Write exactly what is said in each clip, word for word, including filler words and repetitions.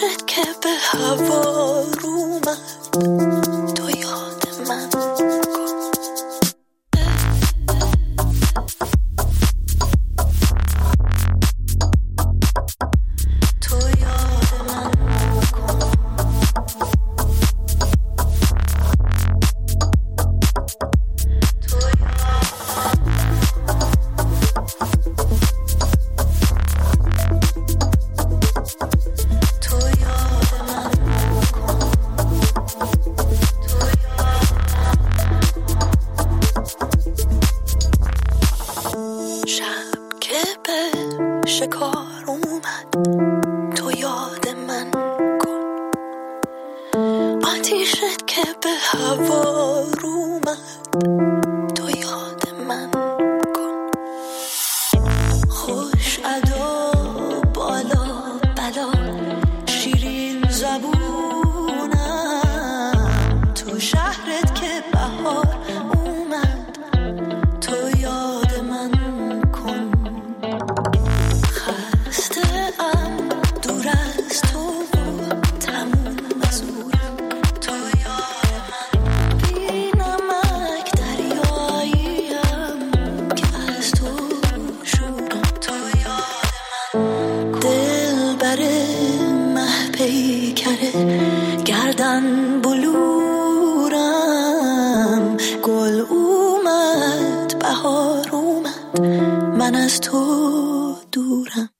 شد که به هوا رو من تو یاد من شکار اومد تو یاد من کن آتیشت که به هوا رو من تو یاد من کن خوش ادا بالا بلا شیرین زبونم تو شهرت که بهار اومد تو یاد من کن گردن بلورم گل اومد بهار اومد من از تو دورم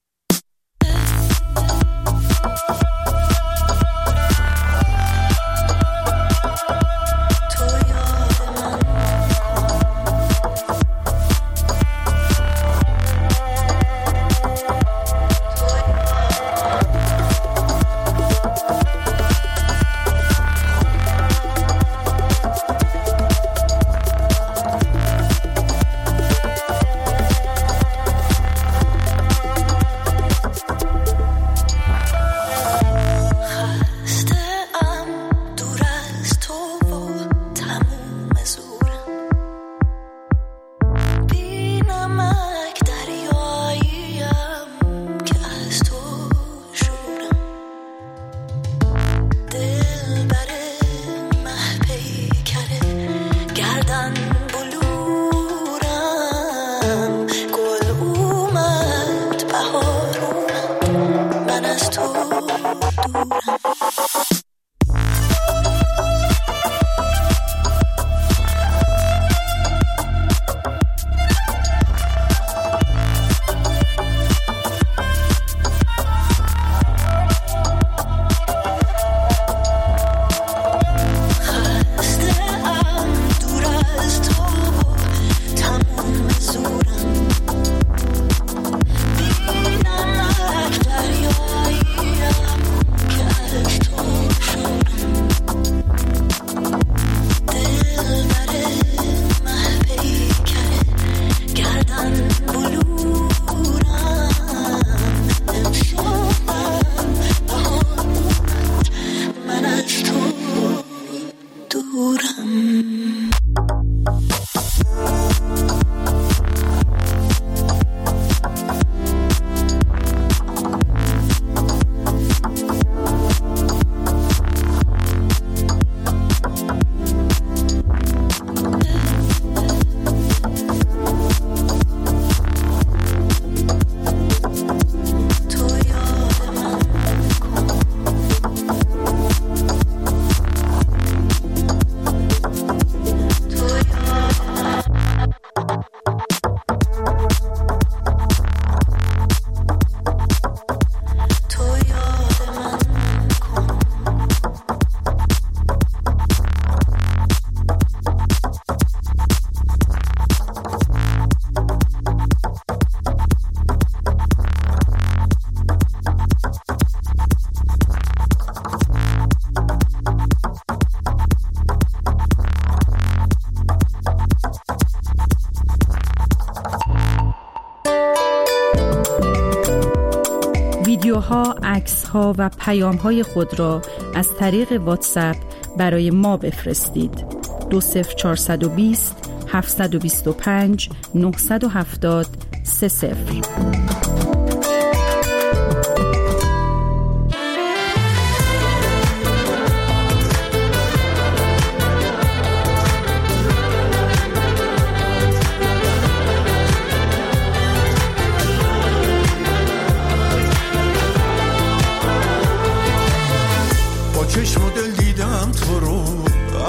ویدیوها، عکس‌ها و پیام‌های خود را از طریق واتساپ برای ما بفرستید. دو صفر چهارصد و بیست هفتصد و بیست و پنج نهصد و هفتاد سه صفر.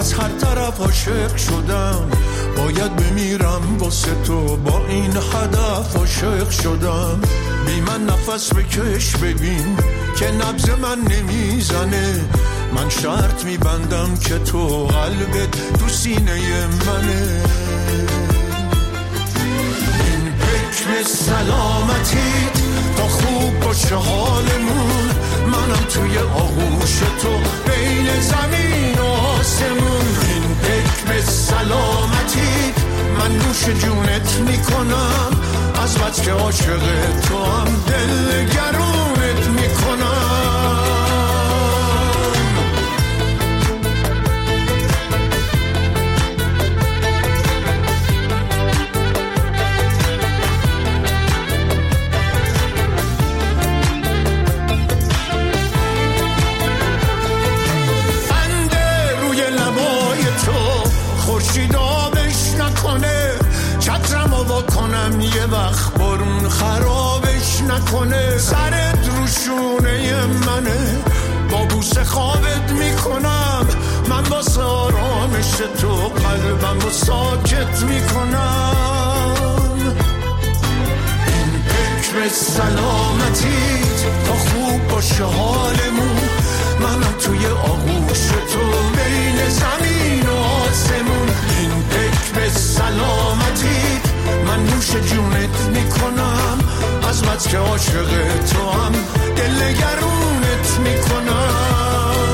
از هر طرف عاشق شدم، باید بمیرم واسه تو، با این هدف عاشق شدم. بی من نفس بکش ببین که نبض من نمیزنه، من شرط میبندم که تو قلبت تو سینه منه. این حکم سلامتیت تا خوب باشه حالمون، منم توی آغوش تو بین زمین و آسمون. این حکم سلامتیت من نوش جونت میکنم، از بس که عاشق تو هم دل گرونت میکنم. بنده روی لبای تو خورشید آبش نکنه، چترم رو بکنم یه وقت بارون خرابش نکنه. سرت رو شونه منه، با بوسه خوابت میکنم، من واسه آرامش تو قلبم رو ساکت میکنم. این حکم سلامتیت تا خوب باشه حالمون، منم توی آغوش تو بین زمین و آسمون. این حکم سلامتیت من نوش جونت میکنم، از بس که عاشق تو هم دل گرونت میکنم.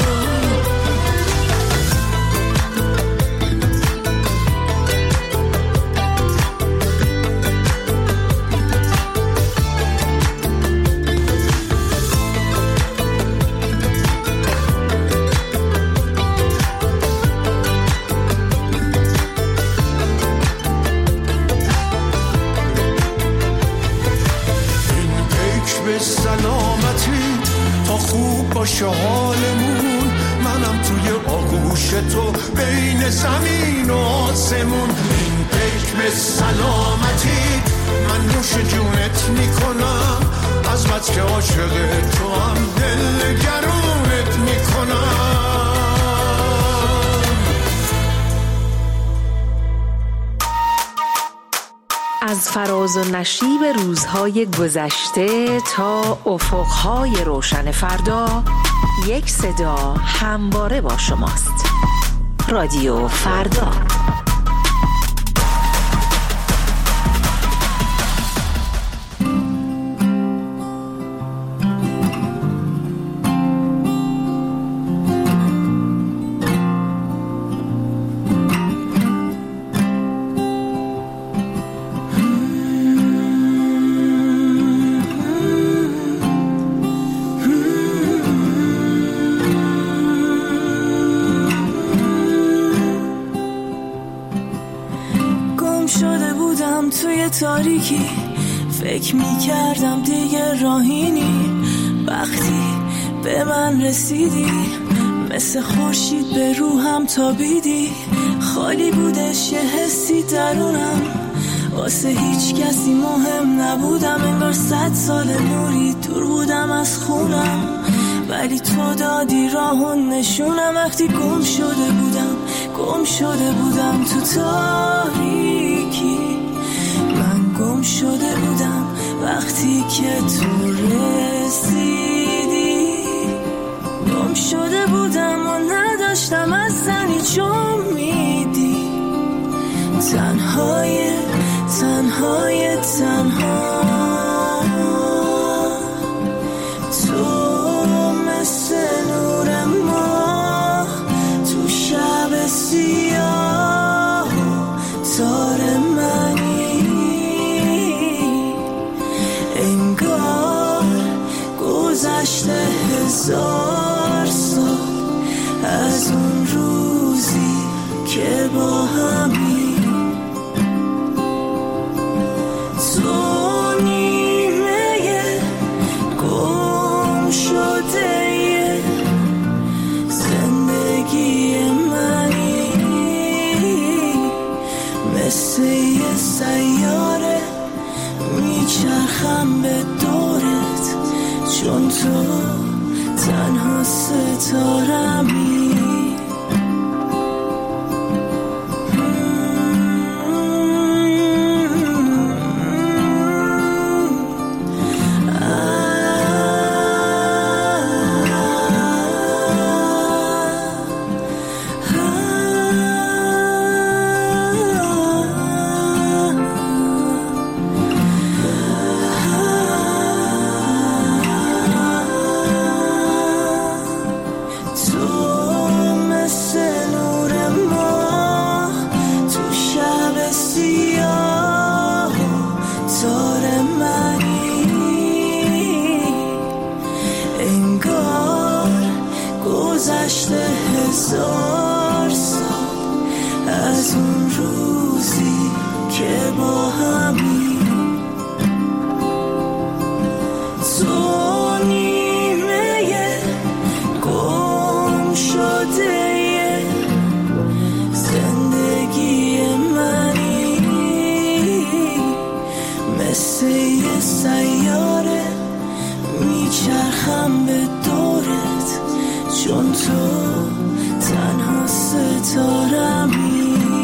خوب باشه حالمون، منم توی آغوش تو بین زمین و آسمون. این حکم سلامتیت من نوش جونت میکنم، از بس که عاشق تو هم دل گرونت میکنم. از فراز و نشیب روزهای گذشته تا افقهای روشن فردا، یک صدا همواره با شماست. رادیو فردا. تاریکی فکر می کردم دیگه راهینی، وقتی به من رسیدی مثل خورشید به روحم تابیدی. خالی بودش یه حسی درونم، واسه هیچ کسی مهم نبودم، انگار صد سال نوری دور بودم از خونم، ولی تو دادی راهون نشونم. وقتی گم شده بودم گم شده بودم تو تاریکی، گم شده بودم وقتی که تو رسیدی. گم شده بودم و نداشتم از زنی چون میدی. تنهای تنهای تنها تو مثل نور ماه تو شب سیاه تار منی، گذشته هزار سال از اون روزی که با همی. تو نیمه گم شده زندگی منی، مثل یه سیاره میچرخم به دورت، چون تو تنها ستارمی. گذشته هزار سال از اون روزی که با همی تو نیمه گم شده زندگی منی، مثل یه سیاره میچرخم به دورت، چون تو تنها ستارمی.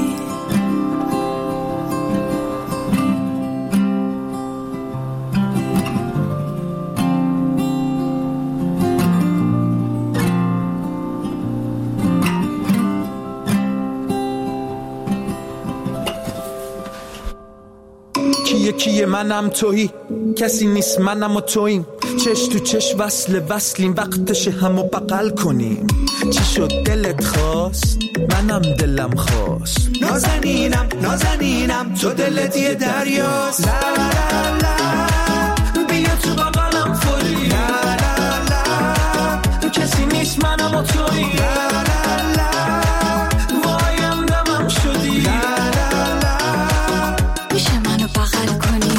کیه کیه منم تویی، کسی نیست منم و توییم، چش تو چش وصل وصلیم، وقتشه همو بغل کنیم. چی شد دلت خواست منم دلم خواست، نازنینم نازنینم تو دلت یه دریاست، لا لا لا بیا تو بغلم فوری، لا لا لا کسی نیست منم و تویی، لا لا لا وایم دمم شدی، لا لا لا میشه منو بغل کنی؟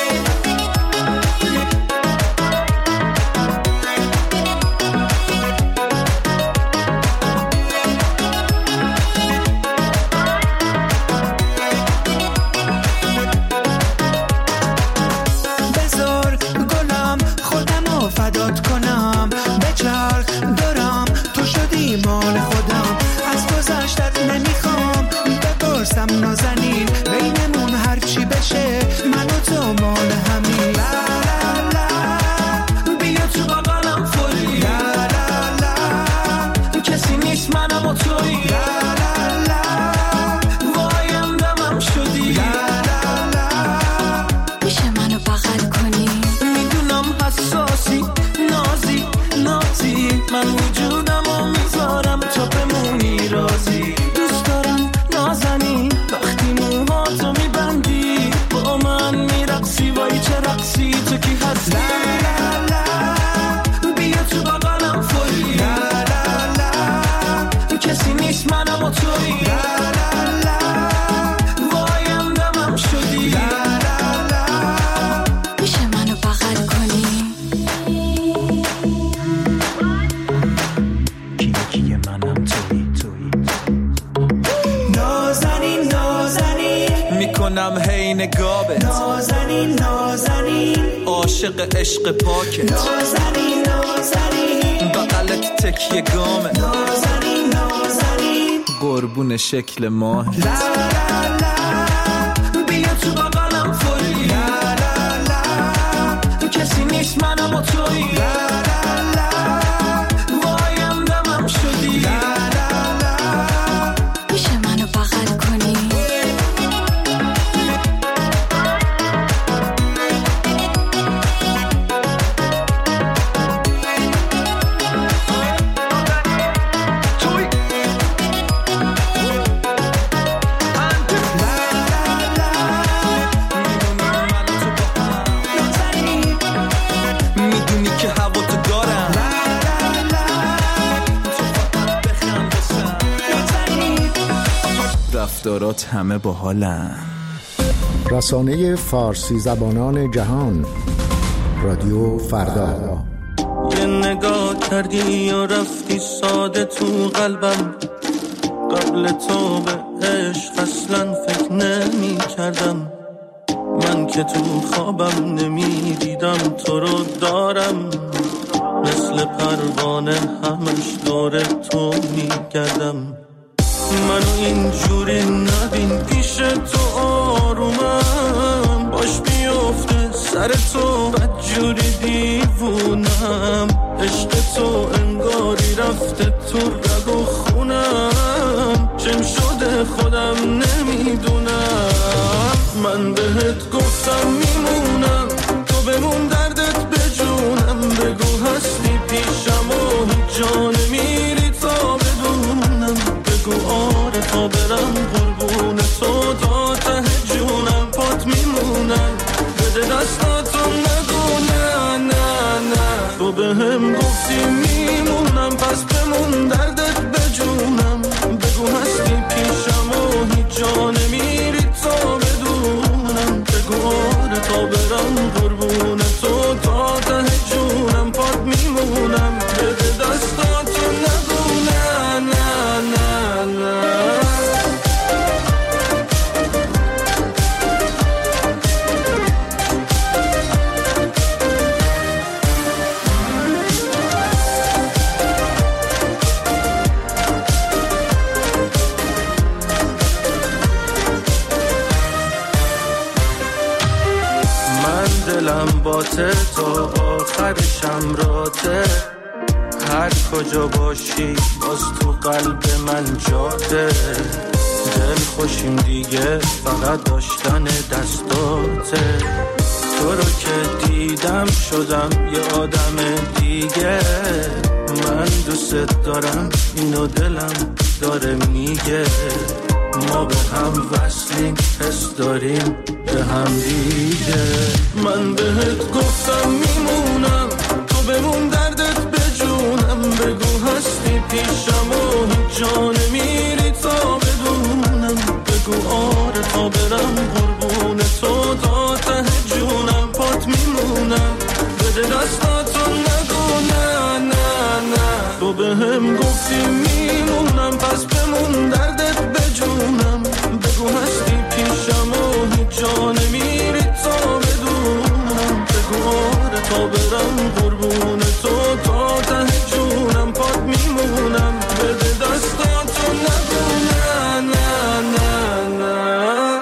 بذار گلم خودمو فدات کنم، بچرخ دارم تو شدی مال خودم، از گذشتت نمیخوام بپرسم نازنین، بینمون هرچی بشه من و تو مال همین، لا لا لا بیا تو بغلم فوری، لا لا لا کسی نیست منم و تویی، لا لا لا وایم دمم شدی، لا لا لا میشه منو بغل کنی؟ میدونم حساسی نازی نازی، من وجودم و میذارم تا بمونی رازی، دوست دارم نازنین وقتی موهاتو میبندی، با من میرقصی، وای چه رقصی، تو کی هستی، لا لا لا بیا تو بغلم فوری، لا لا لا کسی نیست منم و تویی، لا لا لا وایم دمم شدی، لا لا لا میشه منو بغل کنی؟ کیه کیه منم تویی تویی، نازنین نازنین میکنم هی نگابت، نازنین نازنین عاشق عشق پاکت، نازنین نازنین بغلت تکیه گامت، نازنین نازنین قربون شکل ماه، لا لا لا بیا تو بغلم فوری، لا لا لا کسی نیست منم و تویی، لا لا لا وایم دمم شدی، لا لا لا میشه منو بغل کنی؟ میدونی که هوا تو دارم، رفتارات همه با حالم. رسانه فارسی زبانان جهان، رادیو فردا. یه نگاه کردی یا رفتی ساده تو قلبم، قبل تو به عشق اصلا فکر نمی کردم، من که تو خوابم نمی دیدم تو رو دارم، مثل پروانه همش دور تو می گردم، منو اینجوری نبین پیش تو آرومم، باش بیفته سر تو بدجوری دیوونم، عشق تو انگاری رفته تو رگ و خونم، چم شده خودم نمیدونم، من بهت گفتم میمونم تو بمون دردت بجونم، بگو هستی پیشم و جا نمیری تا بدونم، بگو آره تا برم قربون تو تا ته جونم، پات میمونم بده دستاتو نگو نه نه نه، تو به هم گفتی میمونم پس پس بمون دردت بجونم، بگو هستی پیشم و هیچ جا نمیری تا بدونم، بگو آره تا برم قربون تو تا ته جونم پات میمونم، بده دستاتو نگو نه نه نه نه. دلم باته تا آخرشم راته، هر کجا باشی باز تو قلب من جاته، دل خوشیم دیگه فقط داشتن دستاته، تو رو که دیدم شدم یه آدم دیگه، من دوست دارم اینو دلم داره میگه، ما به هم وصلیم حس داریم به هم دیگه، من بهت گفتم میمونم تو بمون دردت بجونم، بگو هستی پیشم و هیچ جا نمیری تا بدونم، بگو آره تا برم قربون تو تا ته جونم پات میمونم، بده دستاتو نگو نه نه نه. تو به هم گفتی میمونم پس بمون دردت بجونم، بگو هستی پیشم و هیچ جا نمیری تا بدونم، بگو آره تا برم قربون تو تا ته جونم پات میمونم، بده دستاتو نگو نه نه نه نه.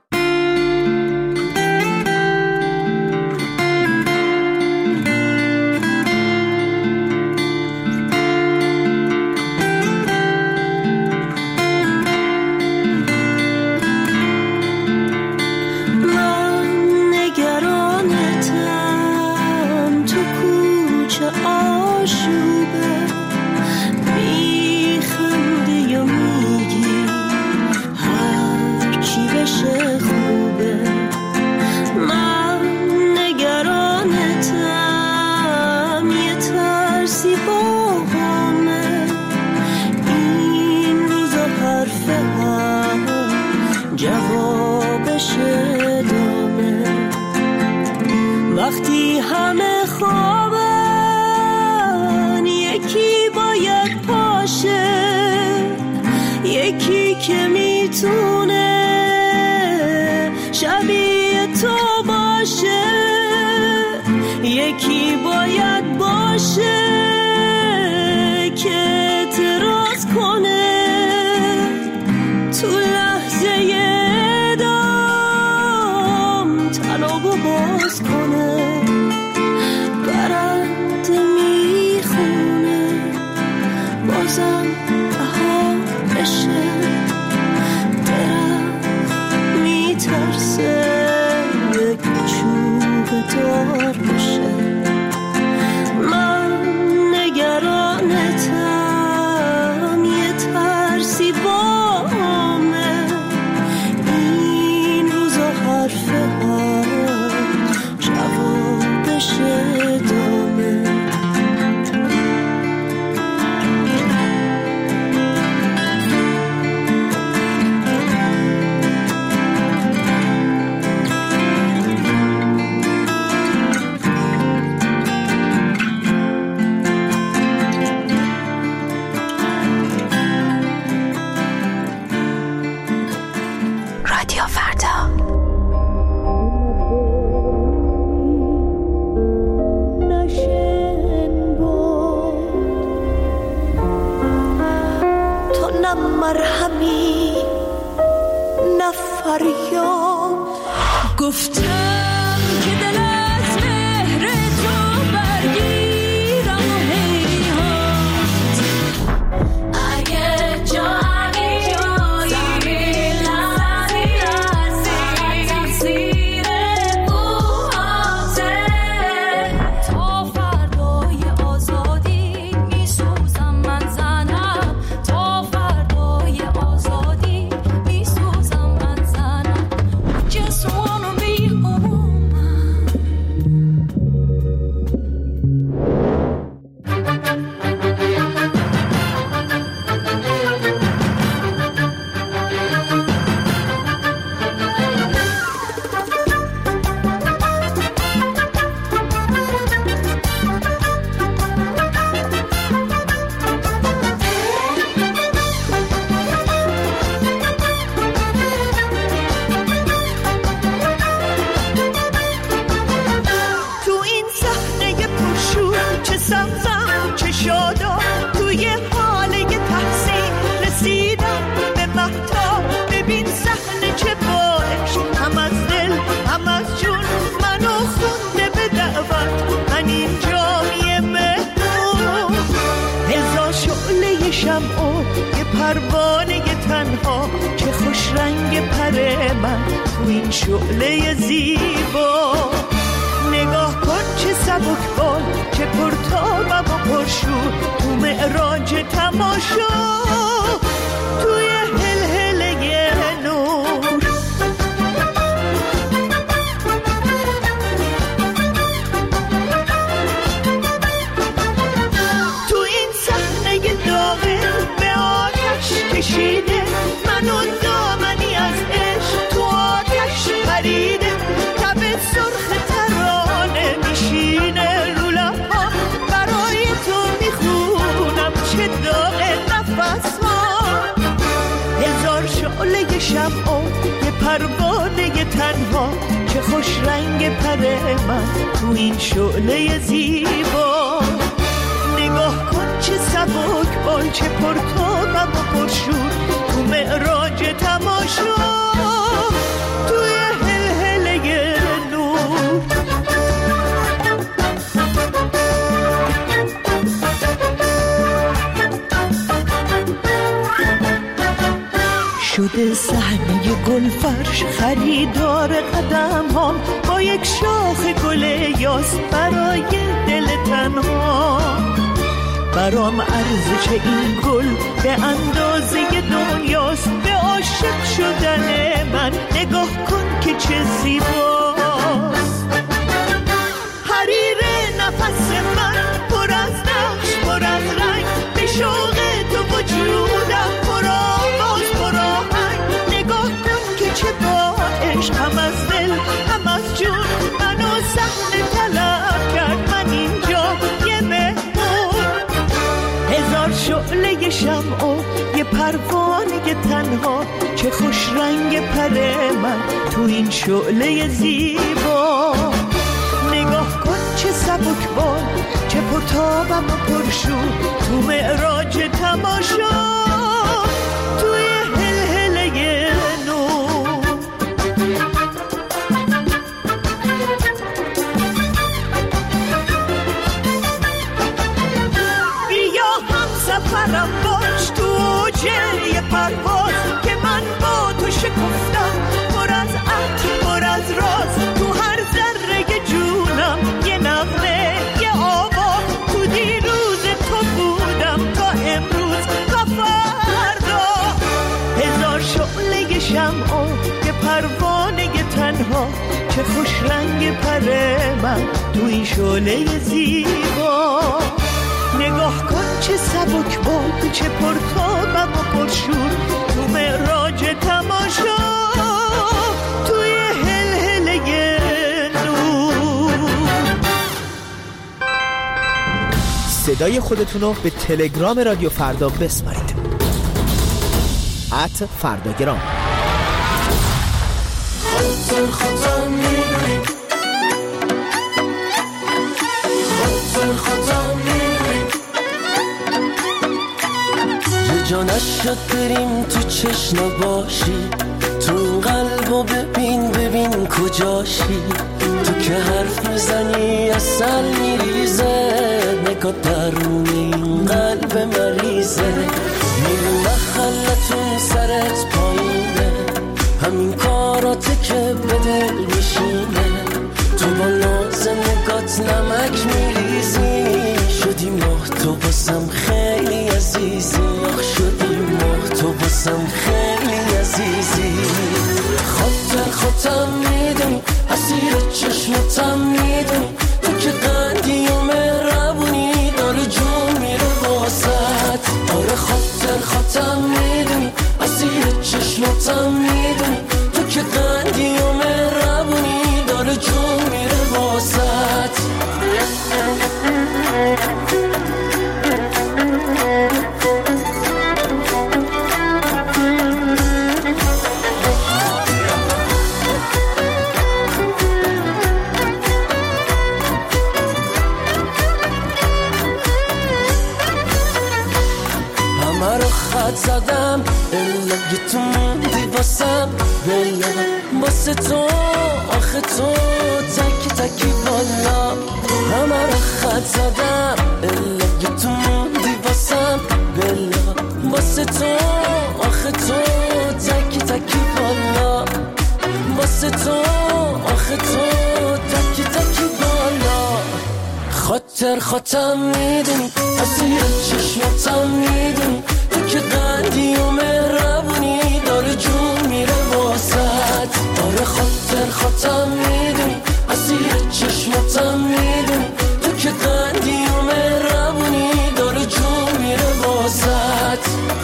وقتی همه خوابن یکی باید پاشه، یکی که میتونه شبیه تو باشه، یکی باید باشه که اعتراض کنه تو لحظه دام طلبو باز کنه، برنده میخونه بازم بها بشه، درخت میترسه یک چوب دار بشه، من نگرانتم یه ترسی بامه، این روزا حرفه ها جوابش دامه. رادیو فردا. مرهمی نه فریاد، گفتم که دل از مهر تو برگیرم و هیهات، اگه جایی جایی لحظی لحظی تقصیر اوهاته، تا فردای آزادی میسوزم من زنم، تا فردای آزادی میسوزم من زنم. Just wanna be home. شادا توی حال تحسین رسیدم به مهتاب. ببین صحنه چه باش، هم از دل هم از جون منو خونده به دعوت. من اینجا یه مهمون، هزار شعله شمع یه پروانه تنها. چه خوش رنگ پر من تو این شعله زیبا. نگاه کن چه سبک بال، چه پرتابم و پرشور تو معراج تماشا، توی هلهله نور. تو این صحنه داغه به آتش کشیده، منو دامنی از عشق تو آتش پریده. تب سرخ ترانه میشینه رو لب‌ها، برای تو میخونم چه داغ نفس ها. هزار شعله شمع یه پروانه تنها. چه خوش رنگ پر من تو این شعله زیبا. نگاه کن چه سبک بال، چه پرتابم و پرشور تو معراج تماشا، توی هلهله نور. شده صحنه گلفرش خریدار قدم هم، با یک شاخ گل یاس برای دل تنها. برام ارزش این گل به اندازه دنیاست، به عاشق شدن من نگاه کن که چه زیباست. حریر نفس من پر از نقش پر از رنگ، به شوق تو وجودم پر آواز پر آهنگ. نگاه کن که چه با عشق هم از دل هم از جون منو صحنه طلب کرد. من اینجا یه مهمون، هزار شعله شمع یه پروانه تنها. چه خوش رنگ پر من تو این شعله زیبا. نگاه کن چه سبک بال، چه پرتابم و پرشور تو معراج تماشا، توی هلهله نور. بیا هم سفرم باش تو اوج یه پرواز، که من با تو شکفتم پر از عطر پر از راز. تو هر ذره جونم یه نغمه یه آواز، تو دیروز تو بودم تا امروز تا فردا. هزار شعله شمع یه پروانه تنها. چه خوش رنگ پر من تو این شعله زیبا. نگاه کن چه سبک بال، چه پرتابم و پرشور تو معراج تماشا، توی هلهله نور. صدای خودتونو به تلگرام رادیو فردا بسپارید. ات فرداگرام. خاطر خاطر میدونی، خاطر خاطر میدونی، یه جا نشد بریم تو چشم باشی، تو این قلبو ببین ببین کجاشی. تو که حرف میزنی اصل میریزه، نگاه درون این قلب مریضه. میری محلتون سرت پایینه، همین کاراته که به دل میشینه. تو با ناز نگات نمک میریزی، شدی ماه تو باسم خیلی عزیزی. شدی ماه تو باسم خیلی عزیزی. خاطر خاطر میدونی، اسیر چشمتم میدونی، تو که قندی و مهربونی داره جون میره واسط. آره خاطر خاطر میدونی، اسیر چشمتم میدونی، تو که قندی و مهربونی داره جون میره واسط. همه رو خط زدم الا تو موندی واسم بلا واسه تو آخه تو تکی تکی بالا همه رو خط زدم الا تو موندی واسم بلا واسه تو آخه تو تکی تکی بالا واسه تو آخه تو تکی تکی بالا خاطر خاطر میدونی اسیر چشماتم میدونی تو که قندی و مهربونی داره جون میره واسط آره خاطر خاطر میدونی اسیر چشماتم میدونی تو که قندی و مهربونی داره جون میره واسط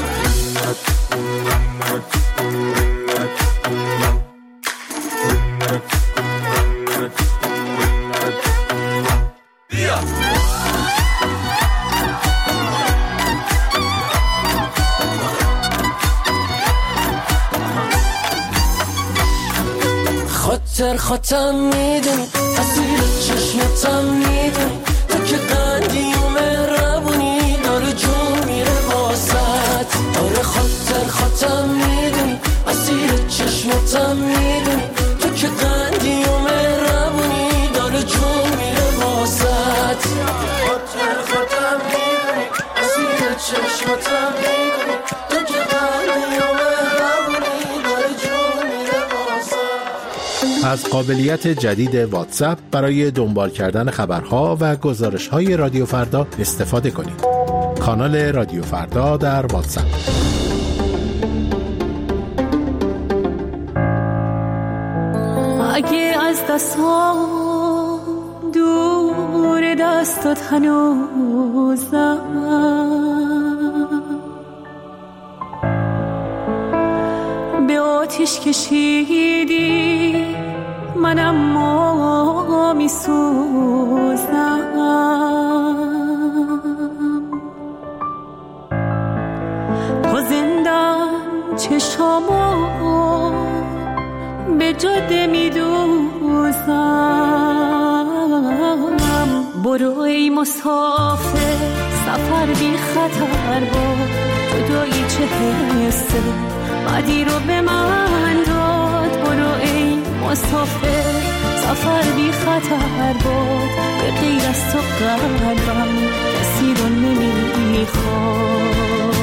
خاطر خاطر میدونی اسیر چشمتم میدونی تو که قندی و مهربونی داره جون میره واسط آره خاطر خاطر میدونی اسیر چشمتم میدونی تو که قندی و مهربونی داره جون میره واسط خاطر خاطر میدونی اسیر چشمتم میدونی تو که قندی و مهربونی داره جون میره واسط. از قابلیت جدید واتساپ برای دنبال کردن خبرها و گزارش‌های رادیو فردا استفاده کنید. کانال رادیو فردا در واتساپ. اگه از دستام دور دستات هنوزم به آتیش کشیدی منم ما می سوزم تا زندم چشامو به جاده می دوزم برو ای مسافر سفر بی خطر با جدایی چه حسه بعدی رو به من داد برو ای مسافر سفر بی خطر بود به غیر از تو قلبم کسی رو نمیخواد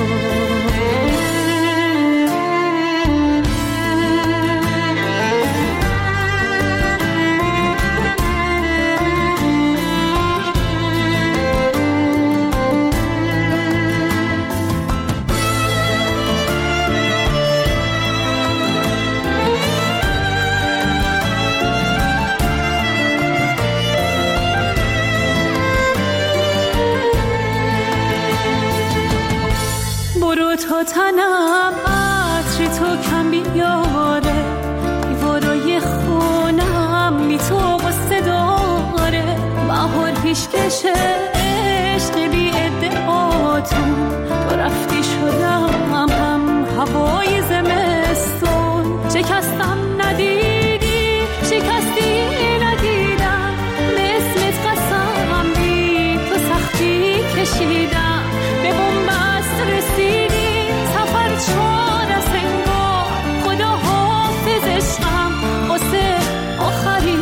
تا تنم عطر تو کم بیاره دیوارای خونم بی تو قصه داره بهار پیشکش عشق بی ادعاتون تو رفتی شدم هم هوای زمستون شکستم ندیدی شکستی ندیدم به اسمت قسم بی تو سختی کشیدم به بنبست رسیدی چار از انگار خدا حافظ عشقم واسه آخرین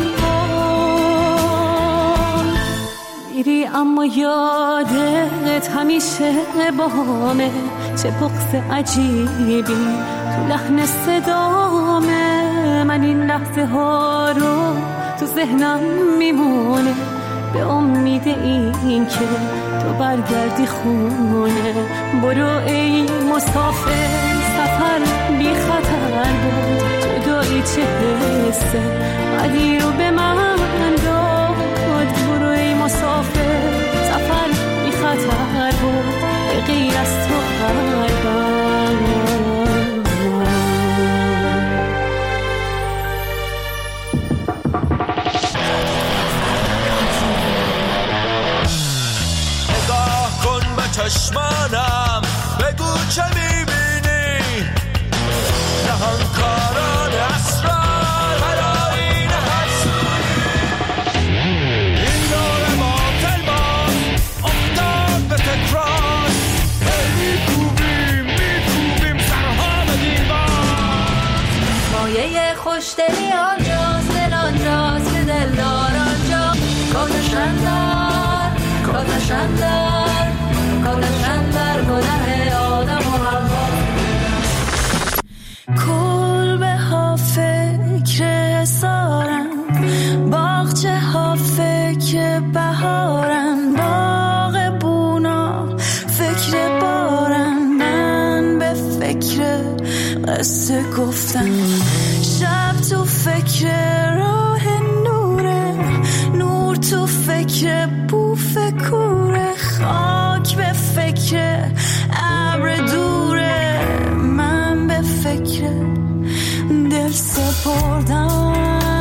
بار میری اما یادت همیشه بامه چه بغض عجیبی تو لحن صدامه من این لحظه ها رو تو ذهنم میمونه به امید این که تو برگردی خونه برو ای مسافر سفر بی خطر بود جدایی چه حسه بعدی رو به من داد برو ای مسافر سفر بی خطر بود به غیر از تو قلبم چشمانم بگو چه میبینی نهانکاران اسرار هرائین حسودی این دور باطل باز افتاد به تکرار هی کوبی خوش دلی آنجاست، دل آنجاست که دلدار آنجا. کاتشندر کاتشندر کاتشندر گناه آدم و حوا. کلبه ها فکر سارن، باغچه ها فکر بهارن، باغ بونا فکر بارن. من به فکر قصه گفتم، شب تو فکر راه نوره، نور تو فکر بوف کوره، خاک به فکر ابر دوره. من به فکر دل سپردم.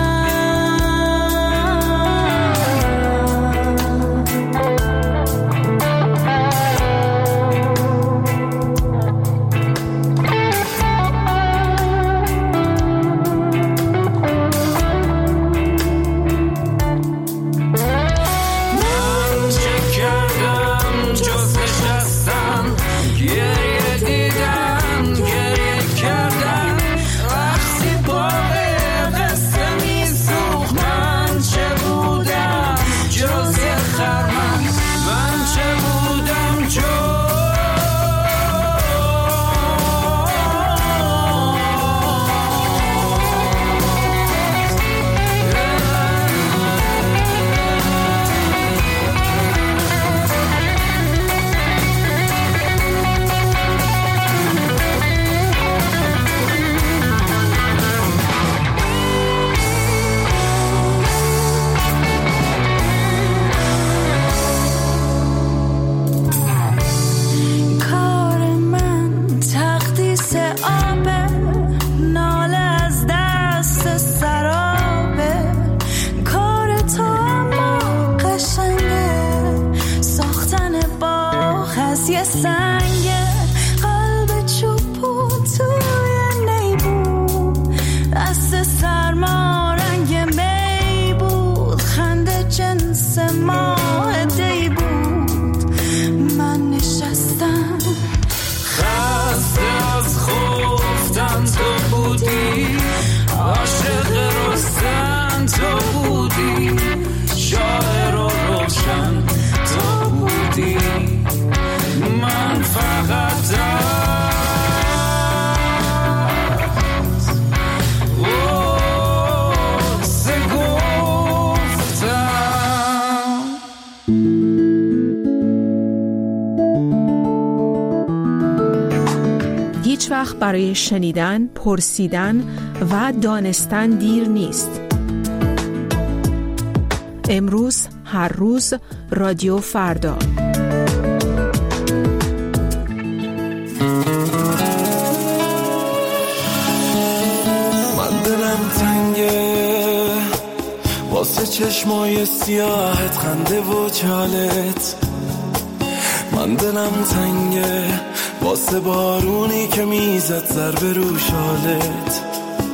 هیچ وقت برای شنیدن، پرسیدن و دانستن دیر نیست. امروز، هر روز، رادیو فردا. من دلم تنگه واسه چشمای سیاهت، خنده و چالت. من دلم تنگه واسه بارونی که میزد ضربه رو شالت.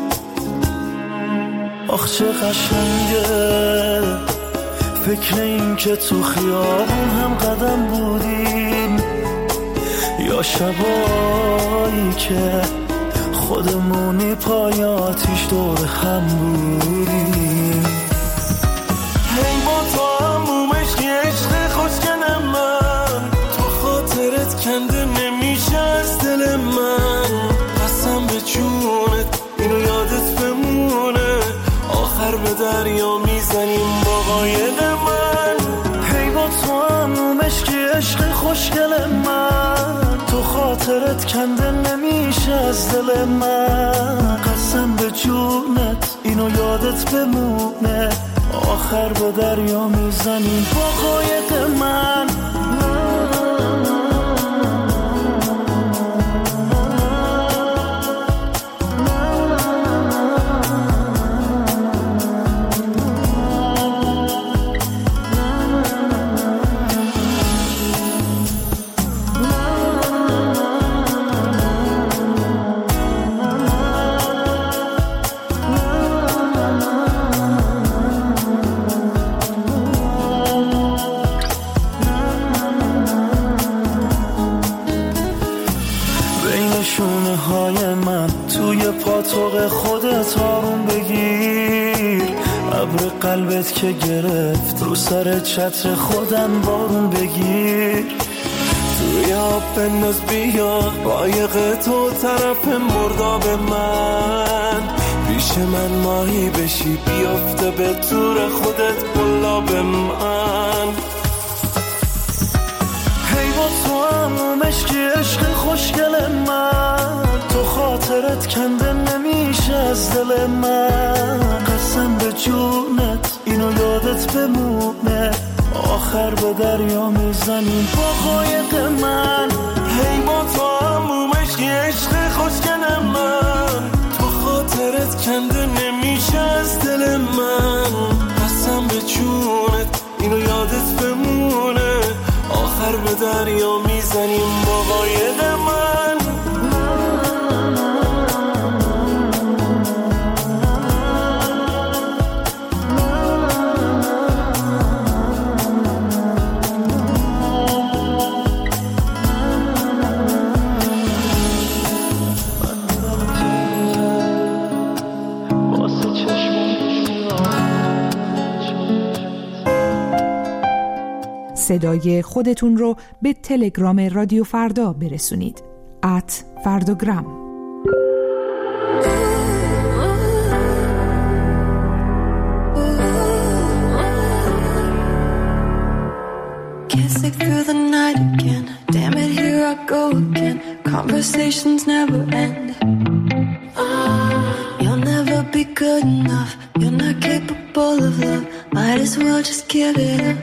آخ چه قشنگه فکر این که تو خیابون هم قدم بودیم، یا شبایی که خودمونی پای آتیش دور هم بودیم. هی با تو هموم عشقی عشق خوشگل من، تو خاطرت کنده نمیشه از دل من. قسم به جونت اینو یادت بمونه، آخر به دریا میزنیم با قایق من. هی با تو هموم عشقی عشق خوشگل من، تو خاطرت کنده نمیشه از دل من. قسم به جونت اینو یادت بمونه، آخر به دریا میزنیم با قایق من. توی پاتوق خودت آروم بگیر، ابر قلبت که گرفت رو سر چتر خودم بارون بگیر. توی آب بنداز بیا قایق تو طرف مرداب من، پیش من ماهی بشی بیافته به طور خودت قلاب من. هی با تو هم عشقی عشق خوشگل من، تو خاطرت کنده نمیشه از دل من. قسم به جونت اینو یادت بمونه، آخر به دریا میزنیم با قایق من. هی با تو هم عشقی عشق خوشگل من، تو خاطرت کنده نمیشه از دل من. قسم به جونت اینو یادت بمونه، آخر به دریا میزنیم با قایق من. صدای خودتون رو به تلگرام رادیو فردا برسونید. ات فرداگرام. Can't sleep through the night again. Damn it, here I go again. Conversations never end. You'll never be good enough. You're not capable of love. Might as well just give it up.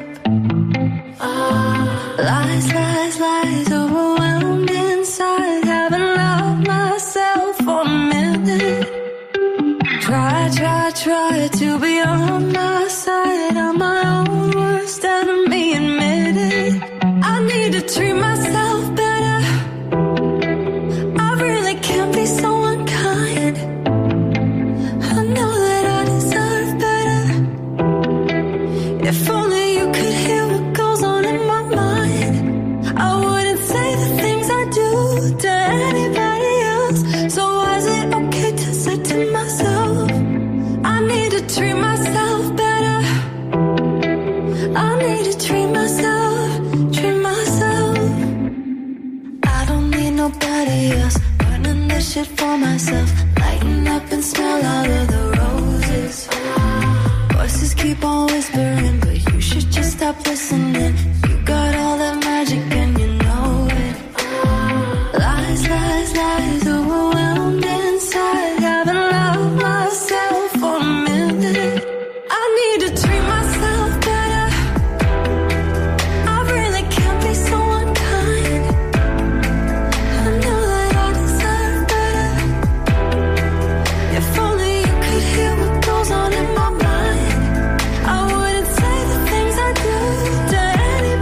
Lies, lies, lies, overwhelmed inside. Haven't loved myself for a minute. Try, try, try to be on my side. I'm my own worst enemy, admit it. I need to treat myself better. I really can't be so unkind. I know that I deserve better. If only you could hear what goes on in my mind. I wouldn't say the things I do to anybody else. So why is it okay to say to myself, I need to treat myself better. I need to treat myself, treat myself. I don't need nobody else. Burning this shit for myself. Lighten up and smell all of the roses. Voices keep on whispering, but you should just stop listening. You got all that magic and you know it. Lies, lies, lies, overwhelmed inside. Haven't loved myself for a minute. I need to treat myself better. I really can't be so unkind. I know that I deserve better. If only you could hear what goes on in my mind. I wouldn't say the things I do to anybody.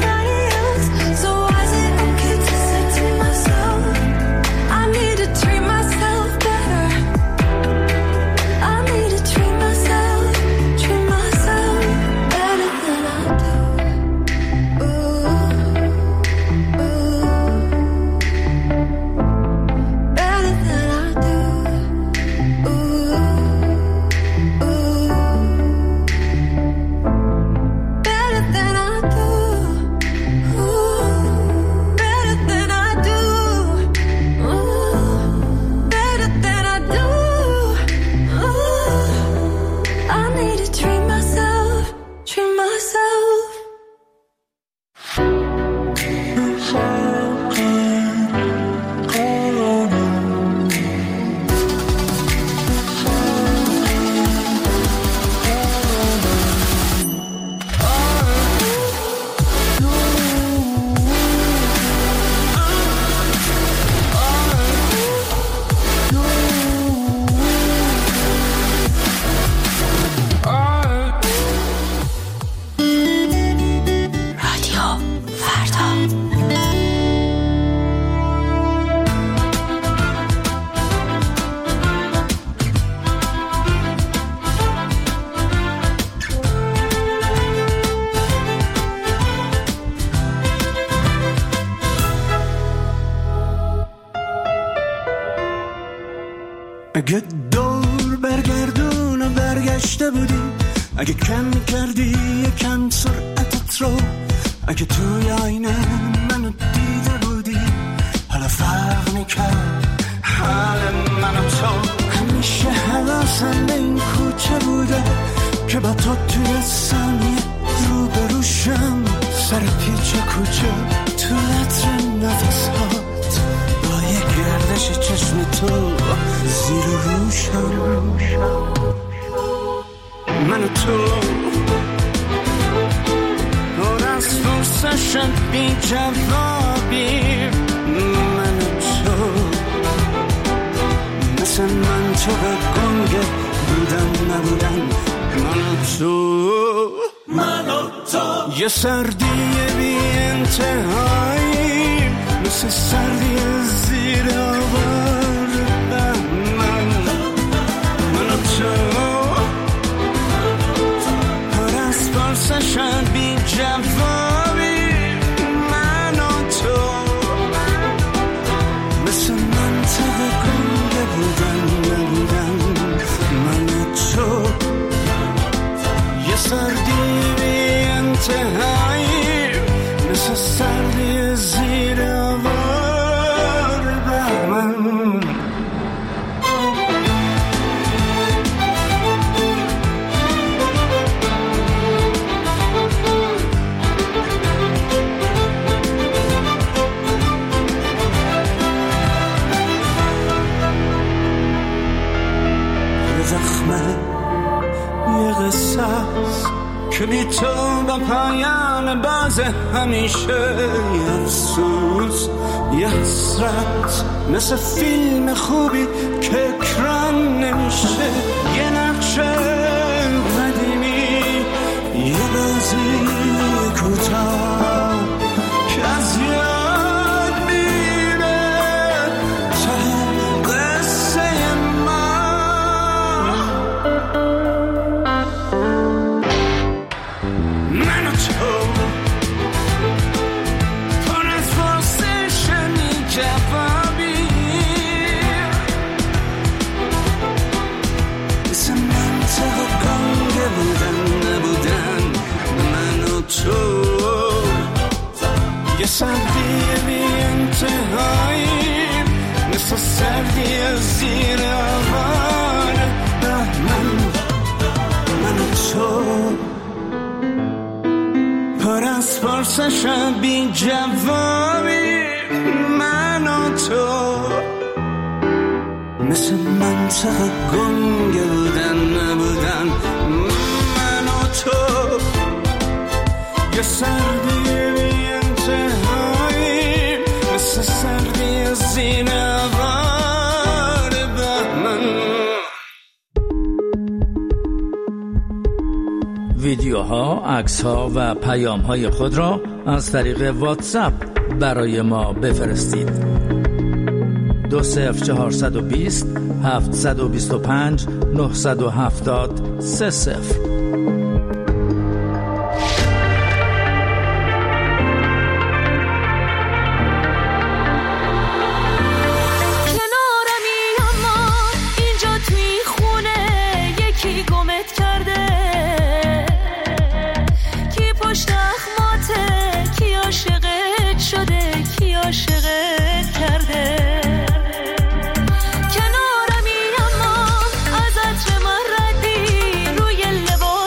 اگه دور برگردون و برگشته بودی، اگه کم کردی یکم سرعتت رو، اگه توی آینه منو دیده بودی، حالا فرق میکرد حال منم تو. همیشه حواسم به این کوچه بوده که با تو توی ثانیه رو بروشم، سر پیچ کوچه تو عطر نفس هات، با یه گردش چشم تو زیر و روشم. من و تو پر از فرصشم بی جوابی، من و تو مثل من تو گنگه بودن نبودن، من و تو من و تو یه سردی بی انتهایی، مثل سردی زیر آوار من. من و تو پر از پرسشن بی جوابی، من و تو مثل من تو گنگه بودن نبودن، من و تو یه سردی بی انتهایی، مثل سردی زیر آوار بر من. یه زخمه یه قصه که بی تو با پایان باز همیشه، یه افسوس یه حسرت مثل فیلم خوبی که اکران نمیشه، یه نقشه قدیمی، یه بازی کوتاه که از یاد میره ته قصه ما. من و تو پر از فرصشنی جوابی، مثل من تو گنگه بودن نبودن، من و تو یه سردی بی انتهایی، مثل سردی زیر آوار من. من و تو پر از پرسشم بی جوابی، من و تو مثل منطقه گنگه بودن نبودن، من و تو یه سردی بی انتهایی، مثل سردی زیر آوار بهمن. ویدیوها، عکس‌ها و پیام‌های خود را از طریق واتساپ برای ما بفرستید. دو صفر چهارصد و بیست هفتصد و بیست و پنج نهصد و هفتاد سه صفر. کنارمی اما از عطر من ردی روی لباس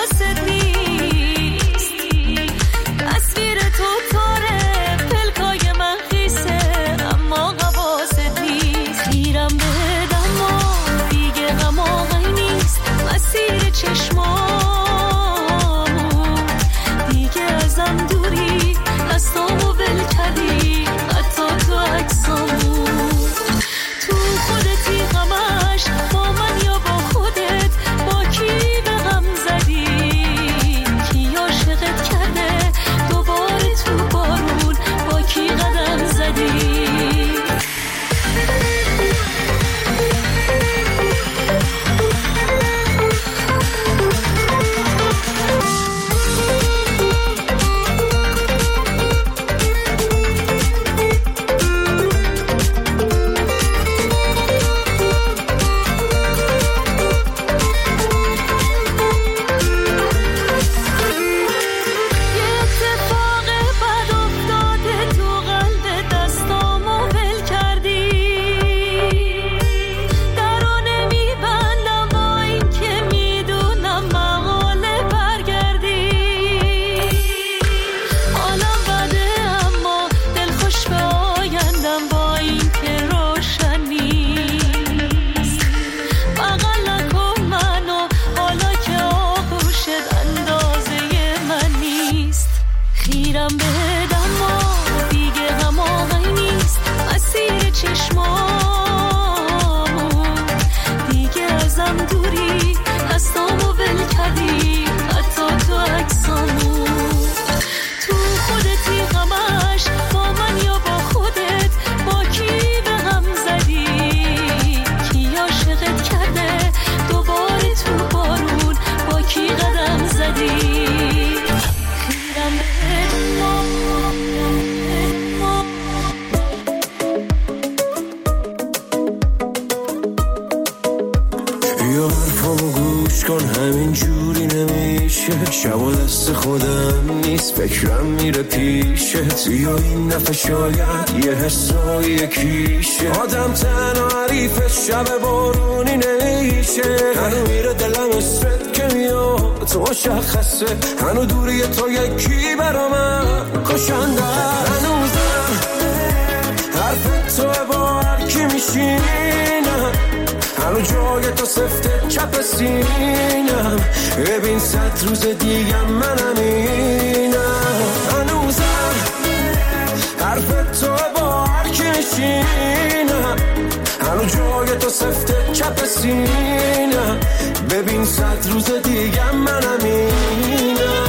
میشه، شب و دست خودم نیست، فکرم میره پیشت، یا این دفعه شاید یه حسای یکیشه. آدم تنها حریفش شب بارونی نمیشه، هنو میره دلم اسمت که میاد تو مشخصه، هنو دوری تو یکی برا من کشنده. هنوزم حرف تو با هر کی میشینم، هنو جای تو سفته چپ سینم، ببین صد روز دیگه منم اینم. هنوزم حرف تو با هر کی میشینم، هنو جای تو سفته چپ سینم، ببین صد روز دیگه منم اینم.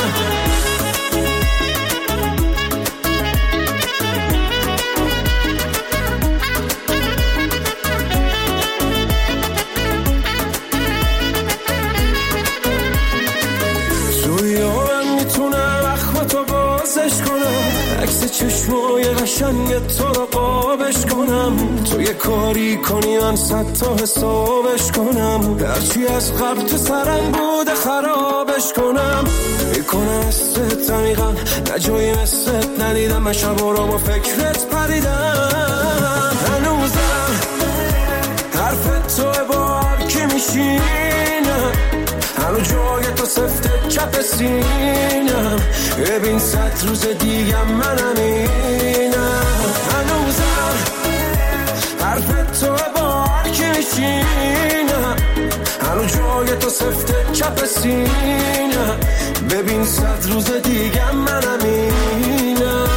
چشمای قشنگ تو رو قابش کنم، تو یه کاری کنی من صد تا حسابش کنم، هرچی از قبل تو سرم بوده خرابش کنم. میکنم استت عمیقا نه جایی مثلت ندیدم، من شبا رو با فکرت پریدم. هنوزم حرف تو با هر کی میشینم، هنو جای تو سفته چپ سینم، ببین صد روز دیگه منم اینم. هنوزم حرف تو با هر کی میشینم، هنو جای تو سفته چپ سینم، ببین صد روز دیگه منم اینم.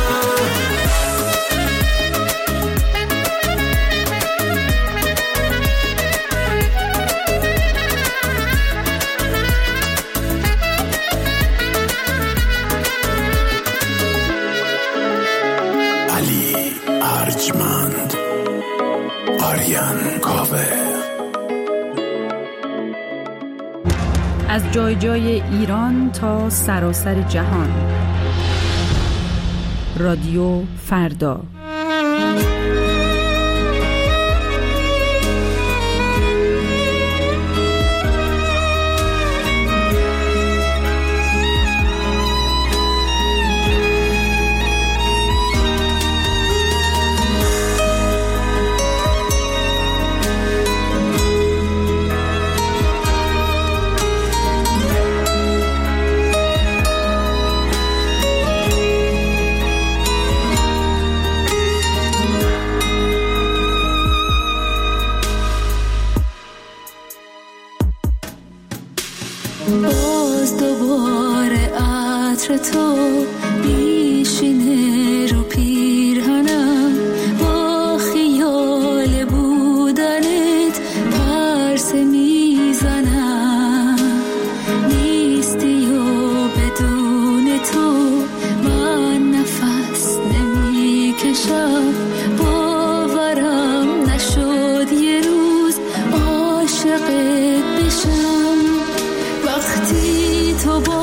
ارجمند آریان کاوه. از جای جای ایران تا سراسر جهان، رادیو فردا. باز دوباره عطر تو میشینه رو پیرهنم، با خیال بودنت پرسه میزنم، نیستی و بدون تو من نفس نمیکشم، باورم نشد یه روز عاشقت بشم. وقتی تو با